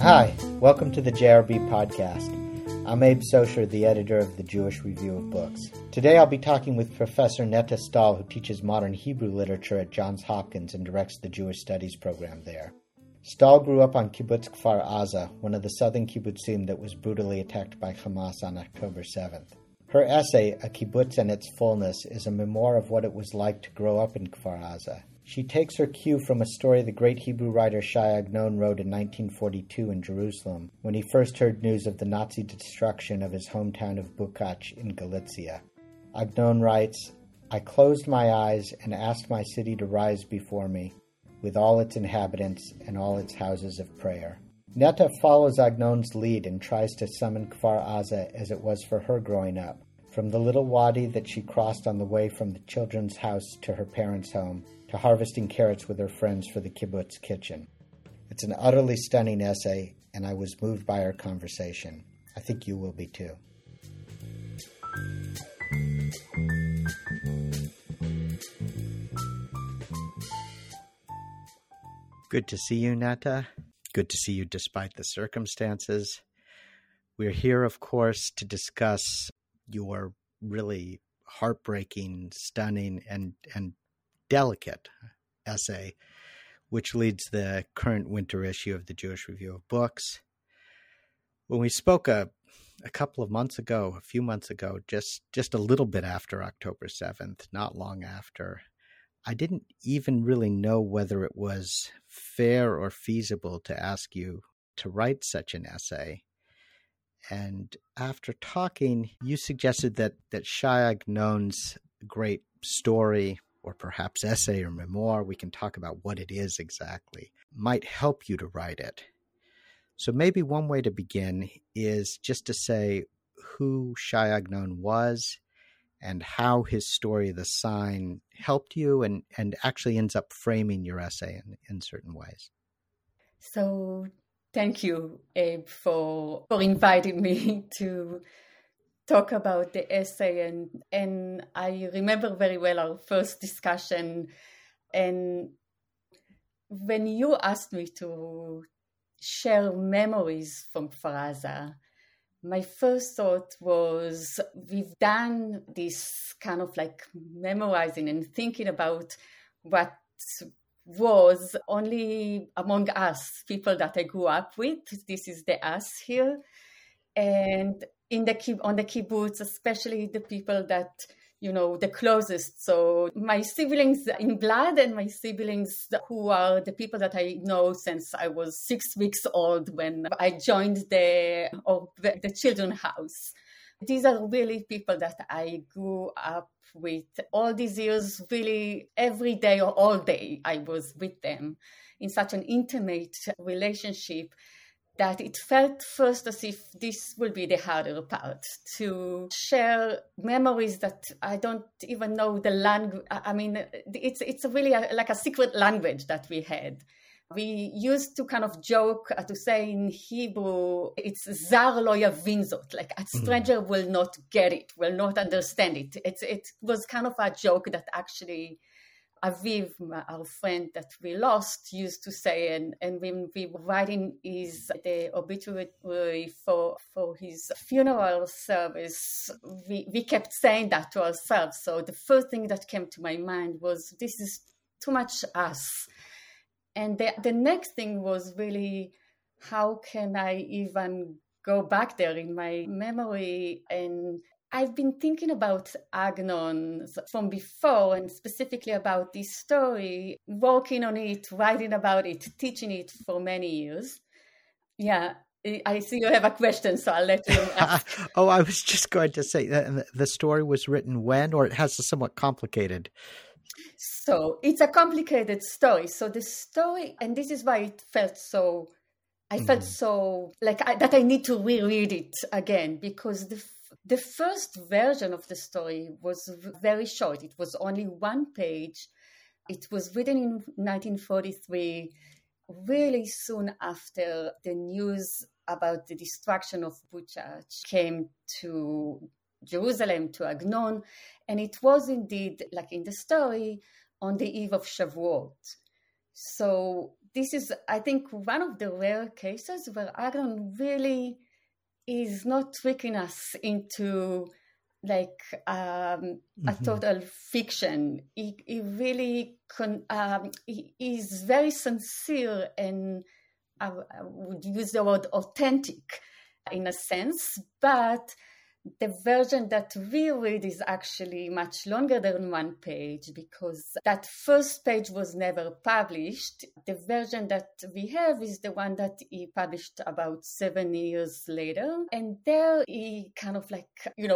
Hi, welcome to the JRB podcast. I'm Abe Socher, the editor of the Jewish Review of Books. Today I'll be talking with Professor Netta Stahl, who teaches modern Hebrew literature at Johns Hopkins and directs the Jewish Studies program there. Stahl grew up on Kibbutz Kfar Aza, one of the southern kibbutzim that was brutally attacked by Hamas on October 7th. Her essay, A Kibbutz and Its Fullness, is a memoir of what it was like to grow up in Kfar Aza. She takes her cue from a story the great Hebrew writer Shai Agnon wrote in 1942 in Jerusalem, when he first heard news of the Nazi destruction of his hometown of Bukach in Galicia. Agnon writes, "I closed my eyes and asked my city to rise before me, with all its inhabitants and all its houses of prayer." Netta follows Agnon's lead and tries to summon Kfar Aza as it was for her growing up, from the little wadi that she crossed on the way from the children's house to her parents' home, to harvesting carrots with her friends for the kibbutz kitchen. It's an utterly stunning essay, and I was moved by our conversation. I think you will be too. Good to see you, Netta. Good to see you despite the circumstances. We're here, of course, to discuss your really heartbreaking, stunning, and delicate essay, which leads the current winter issue of the Jewish Review of Books. When we spoke a few months ago, just a little bit after October 7th, not long after, I didn't even really know whether it was fair or feasible to ask you to write such an essay. And after talking, you suggested that Shai Agnon's great story, or perhaps essay or memoir, we can talk about what it is exactly, might help you to write it. So maybe one way to begin is just to say who Shai Agnon was and how his story, The Sign, helped you and actually ends up framing your essay in certain ways. So thank you, Abe, for inviting me to talk about the essay. And I remember very well our first discussion. And when you asked me to share memories from Kfar Aza, my first thought was, we've done this kind of like memorizing and thinking about what was only among us, people that I grew up with. This is the us here. And on the kibbutz, especially the people that, the closest. So my siblings in blood and my siblings who are the people that I know since I was 6 weeks old when I joined the children's house. These are really people that I grew up with all these years, really every day or all day I was with them in such an intimate relationship that it felt first as if this will be the harder part, to share memories that I don't even know the language. I mean, it's really like a secret language that we had. We used to kind of joke to say in Hebrew, it's zar lo yavin zot, like a stranger will not get it, will not understand it. It was kind of a joke that actually Aviv, our friend that we lost, used to say, and when we were writing the obituary for his funeral service, we kept saying that to ourselves. So the first thing that came to my mind was, this is too much us. And the next thing was really, how can I even go back there in my memory? And I've been thinking about Agnon from before, and specifically about this story, working on it, writing about it, teaching it for many years. Yeah, I see you have a question, so I'll let you ask. Oh, I was just going to say that the story was written when, or it has a somewhat complicated. So it's a complicated story. So the story, and this is why it felt so, I felt so like that I need to reread it again, because the first version of the story was very short. It was only one page. It was written in 1943, really soon after the news about the destruction of Bukach came to Jerusalem, to Agnon. And it was indeed, like in the story, on the eve of Shavuot. So this is, I think, one of the rare cases where Agnon really is not tricking us into like a total fiction. He really he is very sincere, and I would use the word authentic in a sense, but the version that we read is actually much longer than one page, because that first page was never published. The version that we have is the one that he published about 7 years later. And there he kind of like,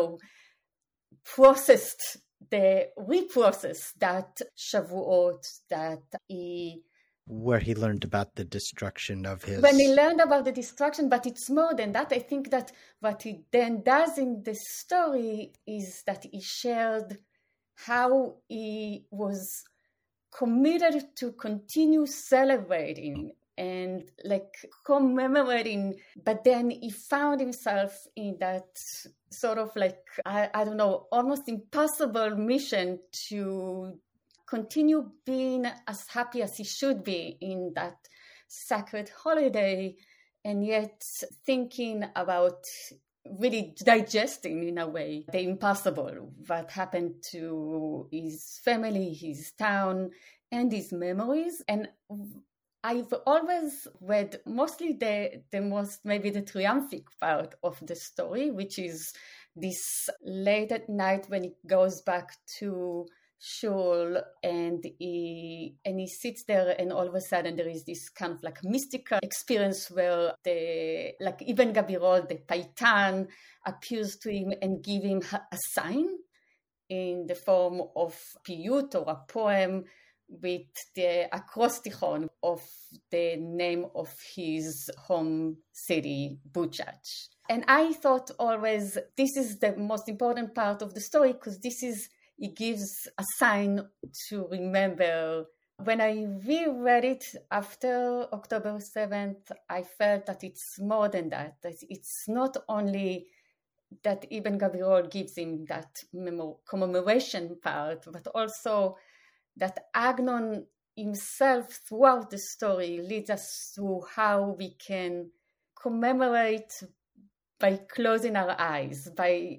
reprocessed that Shavuot that he... Where he learned about the destruction of his... When he learned about the destruction, but it's more than that. I think that what he then does in the story is that he shared how he was committed to continue celebrating and like commemorating, but then he found himself in that sort of like, I don't know, almost impossible mission to continue being as happy as he should be in that sacred holiday, and yet thinking about really digesting in a way the impossible, what happened to his family, his town, and his memories. And I've always read mostly the most, maybe the triumphant part of the story, which is this late at night when he goes back to shul and he sits there, and all of a sudden there is this kind of like mystical experience where Ibn Gabirol, the Paitan, appears to him and give him a sign in the form of piyut or a poem with the acrostichon of the name of his home city, Buchach. And I thought always this is the most important part of the story, because it gives a sign to remember. When I reread it after October 7th, I felt that it's more than that. That it's not only that Ibn Gabirol gives him that commemoration part, but also that Agnon himself throughout the story leads us through how we can commemorate by closing our eyes, by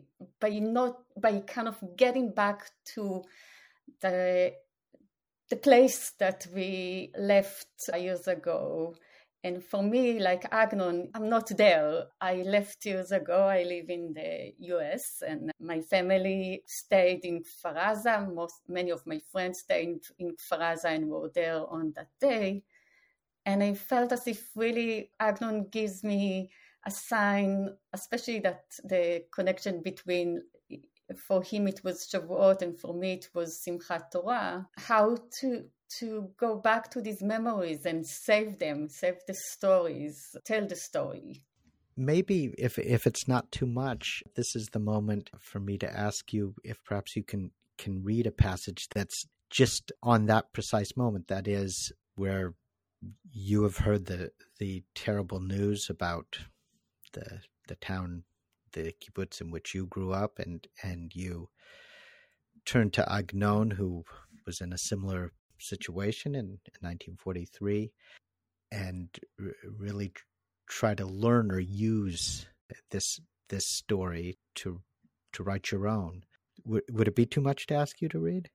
kind of getting back to the place that we left years ago. And for me, like Agnon, I'm not there. I left years ago. I live in the US, and my family stayed in Kfar Aza. Many of my friends stayed in Kfar Aza and were there on that day. And I felt as if really Agnon gives me a sign, especially that the connection between, for him it was Shavuot and for me it was Simchat Torah, how to go back to these memories and save them, save the stories, tell the story. Maybe if it's not too much, this is the moment for me to ask you if perhaps you can read a passage that's just on that precise moment, that is where you have heard the terrible news about the town, the kibbutz in which you grew up, and you turn to Agnon, who was in a similar situation in 1943, and really try to learn or use this story to write your own. Would it be too much to ask you to read?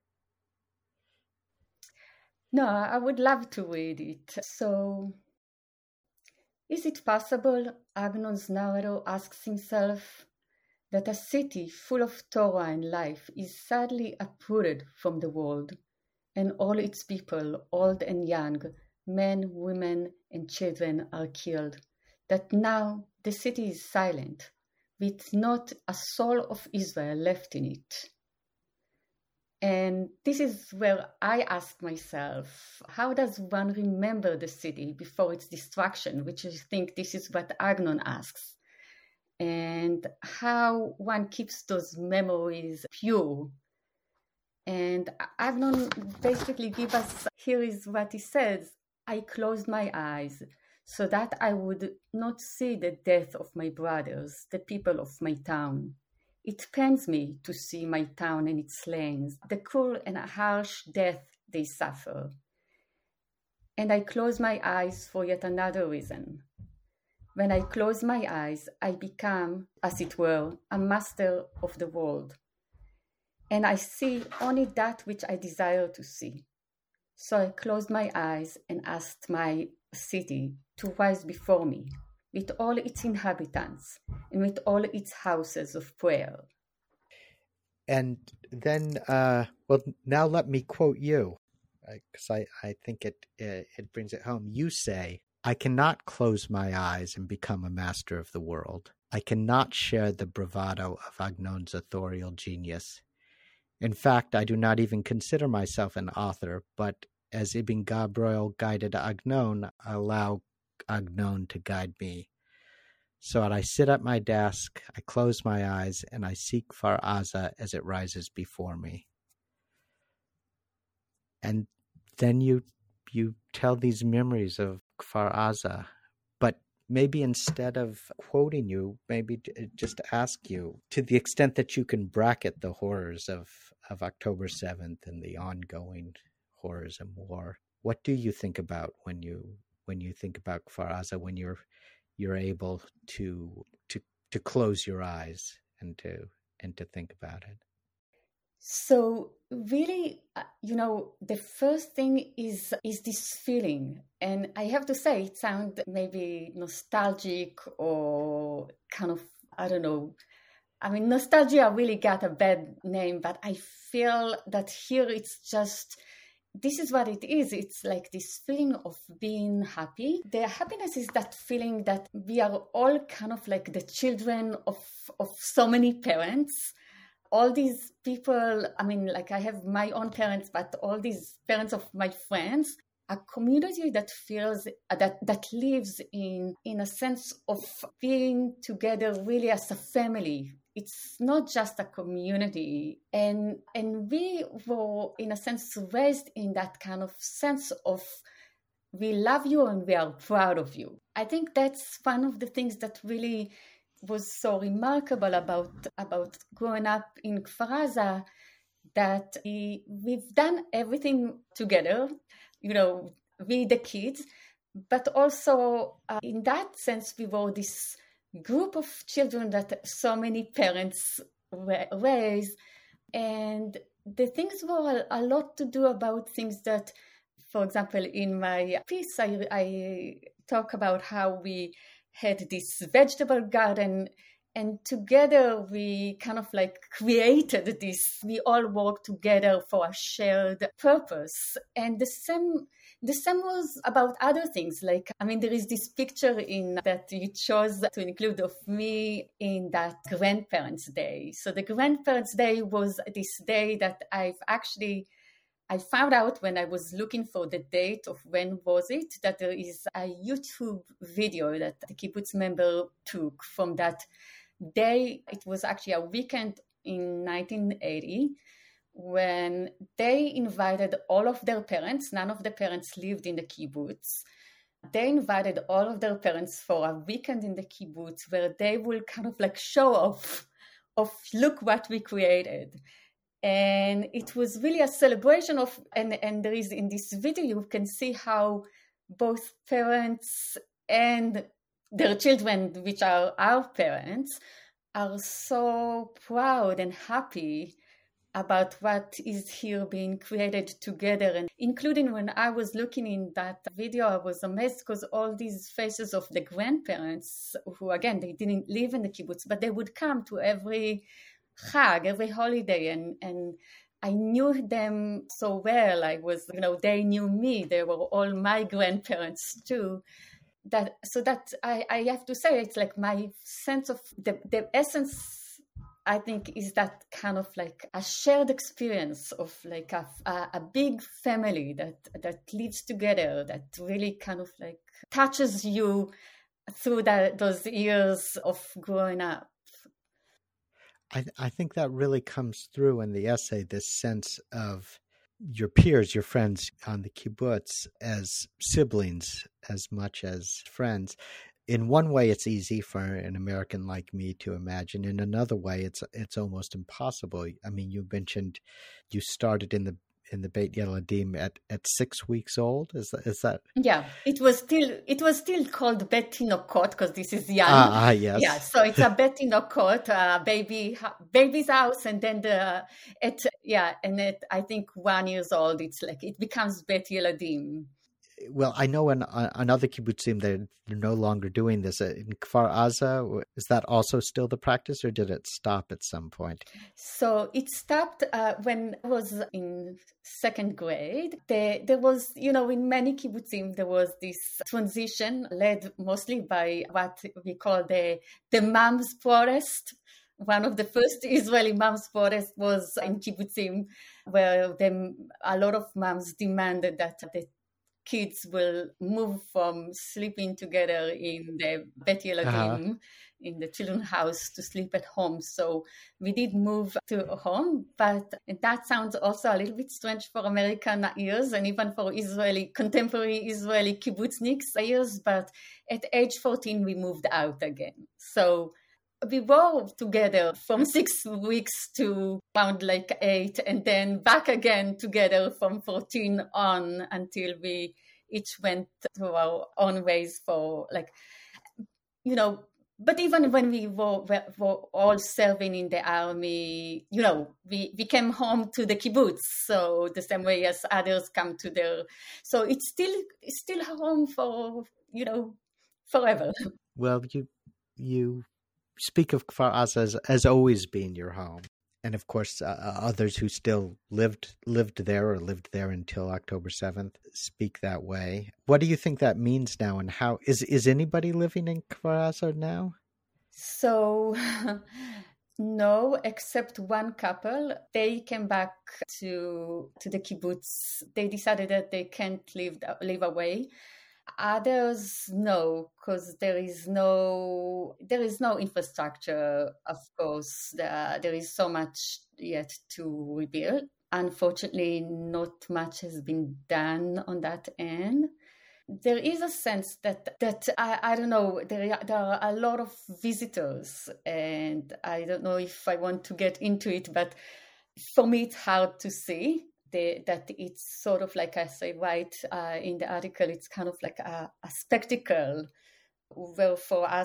No, I would love to read it. So, is it possible, Agnon's narrator asks himself, that a city full of Torah and life is sadly uprooted from the world, and all its people, old and young, men, women, and children are killed, that now the city is silent, with not a soul of Israel left in it? And this is where I ask myself, how does one remember the city before its destruction, which I think this is what Agnon asks, and how one keeps those memories pure. And Agnon basically gives us, here is what he says: I closed my eyes so that I would not see the death of my brothers, the people of my town. It pains me to see my town and its lanes, the cruel and harsh death they suffer. and I close my eyes for yet another reason. When I close my eyes, I become, as it were, a master of the world. And I see only that which I desire to see. So I closed my eyes and asked my city to rise before me, with all its inhabitants and with all its houses of prayer. And then, now let me quote you, because I think it brings it home. You say, "I cannot close my eyes and become a master of the world. I cannot share the bravado of Agnon's authorial genius. In fact, I do not even consider myself an author, but as Ibn Gabroil guided Agnon, I allow Agnon to guide me. So I sit at my desk, I close my eyes, and I seek Kfar Aza as it rises before me." And then you tell these memories of Kfar Aza, but maybe instead of quoting you, maybe just ask you, to the extent that you can bracket the horrors of October 7th and the ongoing horrors and war, what do you think about when you think about Kfar Aza, when you're able to close your eyes and to think about it? So really, the first thing is this feeling. And I have to say, it sounds maybe nostalgic or kind of, I don't know. I mean, nostalgia really got a bad name, but I feel that here it's just, this is what it is. It's like this feeling of being happy. The happiness is that feeling that we are all kind of like the children of so many parents. All these people, I mean, like I have my own parents, but all these parents of my friends, a community that feels, that lives in a sense of being together really as a family. It's not just a community. And we were, in a sense, raised in that kind of sense of we love you and we are proud of you. I think that's one of the things that really was so remarkable about growing up in Kfar Aza, that we've done everything together, we the kids, but also in that sense, we were this group of children that so many parents raised. And the things were a lot to do about things that, for example, in my piece, I talk about how we had this vegetable garden, and together we kind of like created this. We all worked together for a shared purpose. And the same was about other things. Like, I mean, there is this picture that you chose to include of me in that Grandparents' Day. So the Grandparents' Day was this day that I found out when I was looking for the date of when was it, that there is a YouTube video that the kibbutz member took from that day. It was actually a weekend in 1980 when they invited all of their parents. None of the parents lived in the kibbutz. They invited all of their parents for a weekend in the kibbutz where they will kind of like show off of look what we created. And it was really a celebration of, and there is in this video, you can see how both parents and their children, which are our parents, are so proud and happy about what is here being created together. And including when I was looking in that video, I was amazed because all these faces of the grandparents who, again, they didn't live in the kibbutz, but they would come to every Chag, every holiday, and I knew them so well. I was, they knew me. They were all my grandparents too. That I have to say, it's like my sense of the essence, I think, is that kind of like a shared experience of like a big family that lives together, that really kind of like touches you through those years of growing up. I think that really comes through in the essay, this sense of your peers, your friends on the kibbutz as siblings as much as friends. In one way, it's easy for an American like me to imagine. In another way, it's almost impossible. I mean, you mentioned you started in in the Beit Yeladim at 6 weeks old. Is that? Yeah, it was still called Bet Tinokot because this is young. Yes. Yeah, so it's a Bet Tinokot, baby's house, and then I think 1 year old, it's like it becomes Bet Yeladim. Well, I know on other kibbutzim they're no longer doing this. In Kfar Aza, is that also still the practice, or did it stop at some point? So it stopped when I was in second grade. There was, in many kibbutzim, there was this transition led mostly by what we call the Moms Protest. One of the first Israeli moms protest was in kibbutzim, where a lot of moms demanded that the kids will move from sleeping together in the Bet Yeladim, in the children's house, to sleep at home. So we did move to home, but that sounds also a little bit strange for American ears and even for contemporary Israeli kibbutzniks ears. But at age 14, we moved out again. So we were together from 6 weeks to around like 8, and then back again together from 14 on until we each went to our own ways for but even when we were all serving in the army, we came home to the kibbutz. So the same way as others come to so it's still home for, forever. Well, you speak of Kfar Aza as always being your home, and of course others who still lived there until October 7th speak that way. What do you think that means now, and how is anybody living in Kfar Aza now? So no, except one couple. They came back to the kibbutz. They decided that they can't live away. Others, no, because there is no infrastructure. Of course, there is so much yet to rebuild. Unfortunately, not much has been done on that end. There is a sense that I don't know. There are a lot of visitors, and I don't know if I want to get into it, but for me, it's hard to see. That it's sort of like I say right in the article, it's kind of like a spectacle. Well, for us,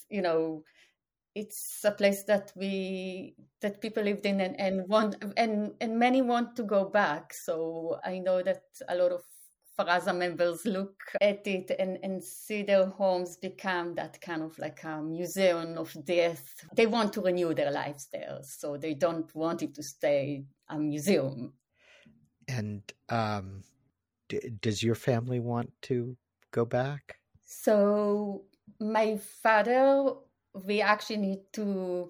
it's a place that people lived in and many want to go back. So I know that a lot of Kfar Aza members look at it and see their homes become that kind of like a museum of death. They want to renew their lives there, so they don't want it to stay a museum. And does your family want to go back? So my father, we actually need to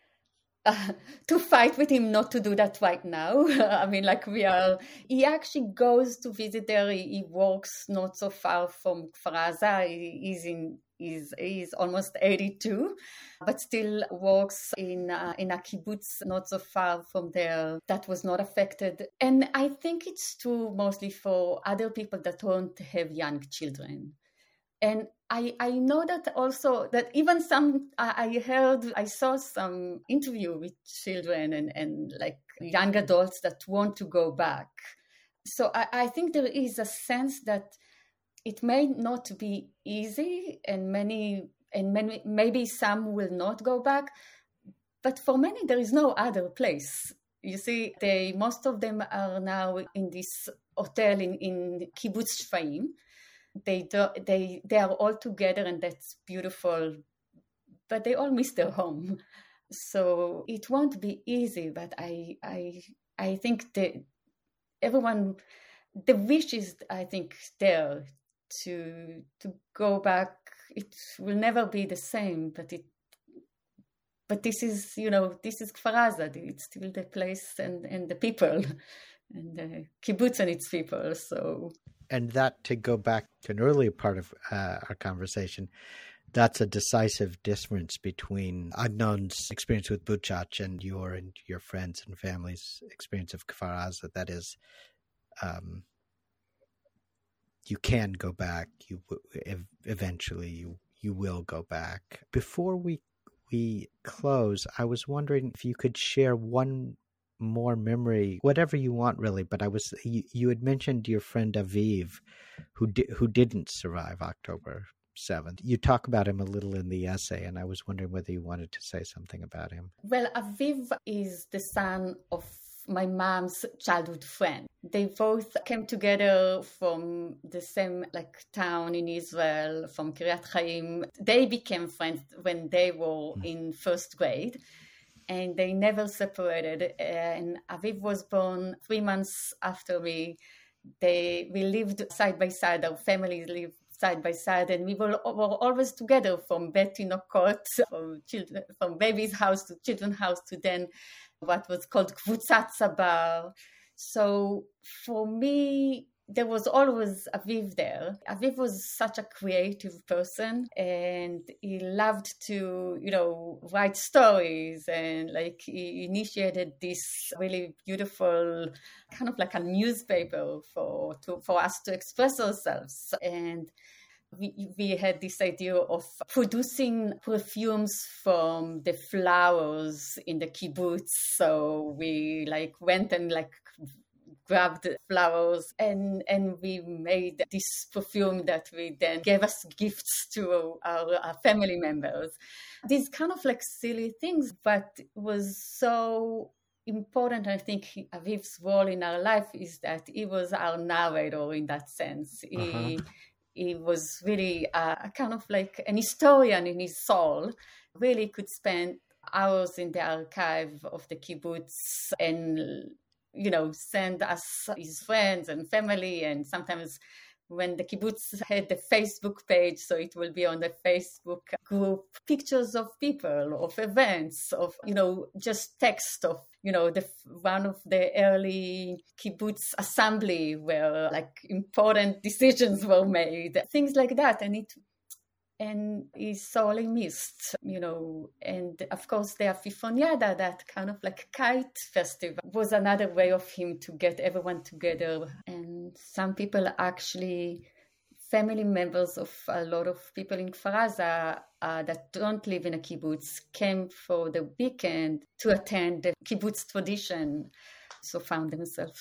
fight with him not to do that right now. I mean, he actually goes to visit there. He works not so far from Kfar Aza. He's almost 82, but still works in a kibbutz not so far from there that was not affected. And I think it's true mostly for other people that don't have young children. And I know that also, that even I saw some interview with children and like young adults that want to go back. So I think there is a sense that it may not be easy, and maybe some will not go back, but for many there is no other place. You see, most of them are now in this hotel in Kibbutz Shfaim. They are all together, and that's beautiful, but they all miss their home. So it won't be easy, but I think everyone, the wish is, I think, there to go back. It will never be the same, but this is Kfar Aza. It's still the place and the people and the kibbutz and its people. So, and that, to go back to an earlier part of our conversation, that's a decisive difference between Agnon's experience with Buchach and your friends and family's experience of Kfar Aza. That is, you can go back. You eventually you will go back. Before we close, I was wondering if you could share one more memory, whatever you want, really. But you had mentioned your friend Aviv, who didn't survive October 7th. You talk about him a little in the essay, and I was wondering whether you wanted to say something about him. Well, Aviv is the son of my mom's childhood friend. They both came together from the same town in Israel, from Kiryat Chaim. They became friends when they were in first grade, and they never separated. And Aviv was born 3 months after me. We lived side by side. Our families lived side by side, and we were always together from Bet Tinokot, from baby's house to children's house to then what was called Kvutzat Sabar. So for me, there was always Aviv there. Aviv was such a creative person, and he loved to, write stories, and he initiated this really beautiful kind of like a newspaper for us to express ourselves. And we had this idea of producing perfumes from the flowers in the kibbutz. So we went and grabbed flowers and we made this perfume that we then gave as gifts to our family members. These kind of silly things, but was so important. I think Aviv's role in our life is that he was our narrator in that sense. He was really a kind of an historian in his soul. Really could spend hours in the archive of the kibbutz and, send us his friends and family. And sometimes when the kibbutz had the Facebook page, so it will be on the Facebook group, pictures of people, of events, of, just text of, one of the early kibbutz assembly where important decisions were made, things like that. And he's sorely missed, and of course the Afifoniada, that kind of kite festival, was another way of him to get everyone together. And some people actually, family members of a lot of people in Kfar Aza that don't live in a kibbutz, came for the weekend to attend the kibbutz tradition, so found themselves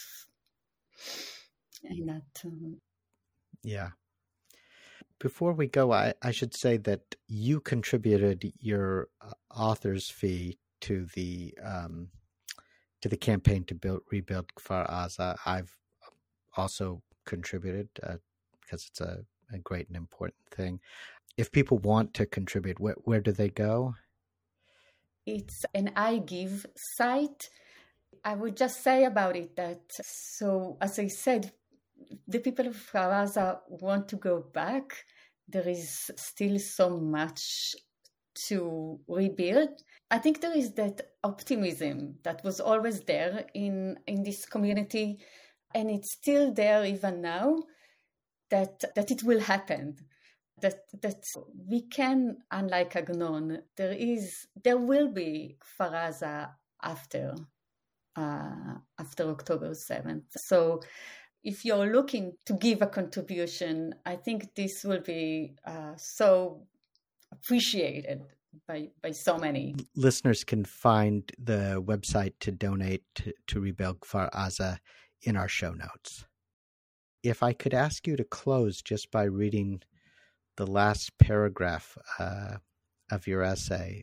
in that. Yeah. Before we go, I should say that you contributed your author's fee to the campaign to rebuild Kfar Aza. I've also contributed because it's a great and important thing. If people want to contribute, where do they go? It's an iGive site. I would just say about it that, so as I said, the people of Kfar Aza want to go back. There is still so much to rebuild. I think there is that optimism that was always there in this community, and it's still there even now, that it will happen. That we can, unlike Agnon, there will be Kfar Aza after October 7th. So if you're looking to give a contribution, I think this will be so appreciated by so many. Listeners can find the website to donate to rebuild Kfar Aza in our show notes. If I could ask you to close just by reading the last paragraph of your essay.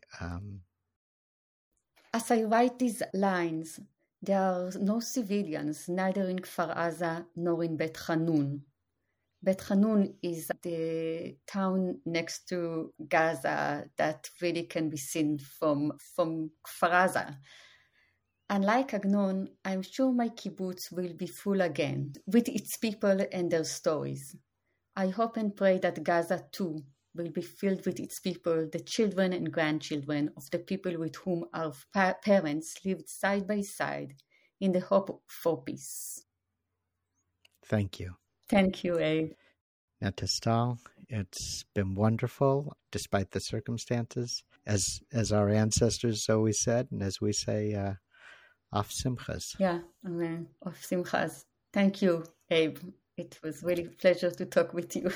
As I write these lines, there are no civilians, neither in Kfar Aza nor in Bet Hanun. Bet Hanun is the town next to Gaza that really can be seen from Kfar Aza. Unlike Agnon, I'm sure my kibbutz will be full again with its people and their stories. I hope and pray that Gaza too will be filled with its people, the children and grandchildren of the people with whom our parents lived side by side in the hope for peace. Thank you. Thank you, Abe. Netta Stahl, it's been wonderful despite the circumstances, as our ancestors always said, and as we say, Af Simchas. Yeah, amen. Af Simchas. Thank you, Abe. It was really a pleasure to talk with you.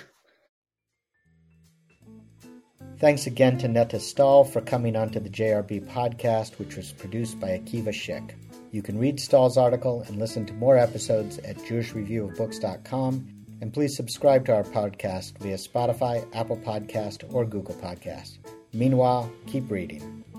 Thanks again to Netta Stahl for coming onto the JRB podcast, which was produced by Akiva Schick. You can read Stahl's article and listen to more episodes at jewishreviewofbooks.com, and please subscribe to our podcast via Spotify, Apple Podcast, or Google Podcast. Meanwhile, keep reading.